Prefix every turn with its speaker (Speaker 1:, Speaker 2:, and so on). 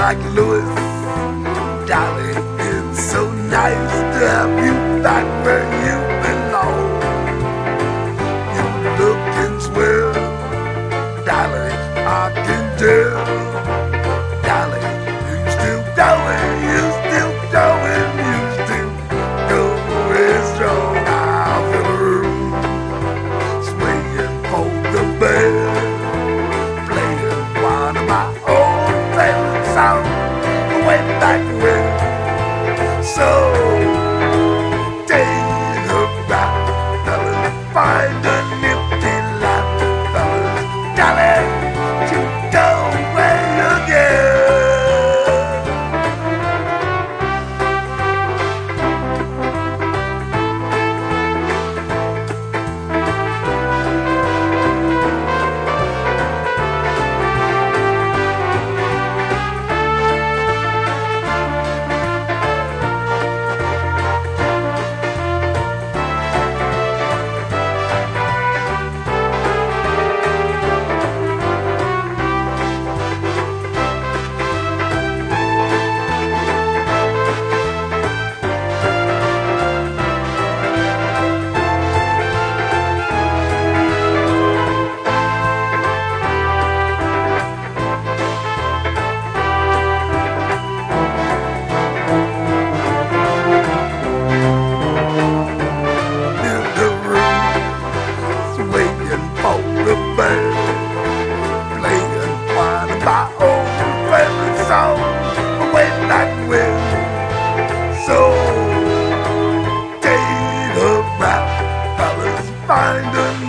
Speaker 1: like Louis. Darling, it's so nice to have you back where you belong. You looking swell, darling, I can tell. Darling, you still going, you still going, you still going strong. I feel the room swaying for the bed, playing one of my old favorite songs way back when. So take a ride, fellas, find an empty lot, fellas, darling, you don't wait again. Playing one of my old favorite songs way back when. So take a rap, fellas, find a